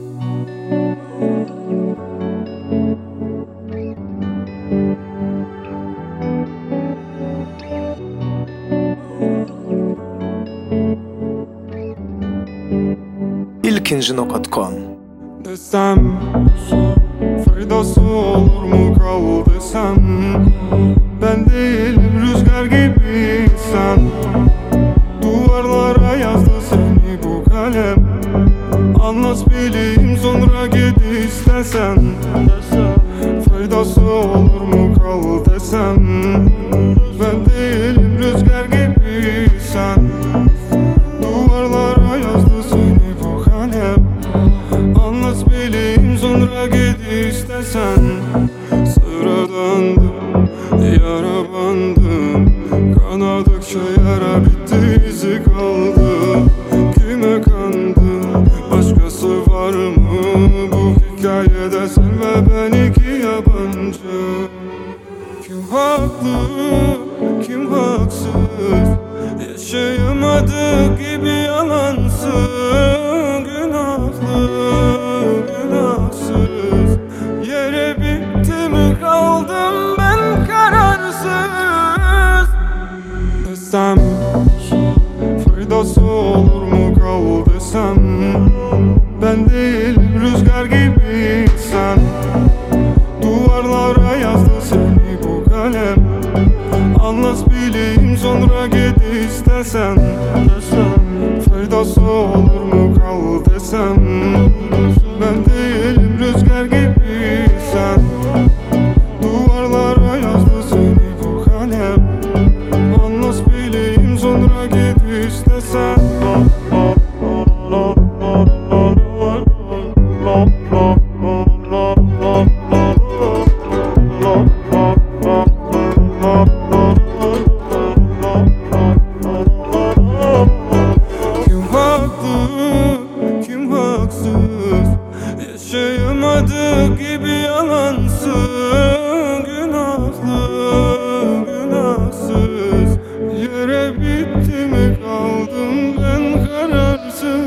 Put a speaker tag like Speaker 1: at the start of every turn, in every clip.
Speaker 1: İlkinci.com
Speaker 2: Desem faydası olur mu kal desem, ben değilim rüzgar gibi sen. Duvarlara yazdı seni bu kalem, anlat bileyim sonra git istesen. Faydası olur mu kal desem, ben değilim rüzgar gibi sen. Duvarlara yazdı seni bu kalem, anlat bileyim sonra git istesen. Sıra döndüm, yara bandım, kanadıkça yara bitti, izi kaldı. Kime kandı, başkası var mı bu hikayede, sen ve ben iki yabancı. Kim haklı, kim haksız, yaşayamadık gibi yalansın. Günahlı, günahsız, yere bitti mi kaldım ben kararsız. Desem faydası olur mu kal desem, ben değilim rüzgar gibi sen. Duvarlara yazdı seni bu kalem, anlat bileyim sonra git istesen. Faydası olur mu kal desem, ben değilim rüzgar gibi sen. Duvarlara yazdı seni bu kalem, anlat bileyim sonra git istesen. Kim haklı, kim haksız, yaşayamadık gibi yalansın. Günahlı, günahsız, yere bitti mi kaldım ben kararsız.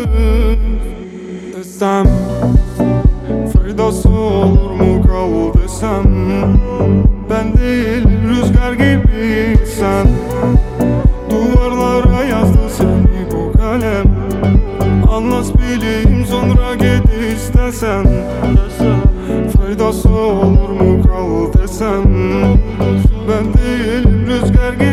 Speaker 2: Desem faydası olur mu kal desem, ben değilim rüzgar gibi sen. Duvarlara yazdı seni bu kalem, anlat bileyim sonra git istesen. Faydası olur mu kal desem, ben değilim rüzgar gibi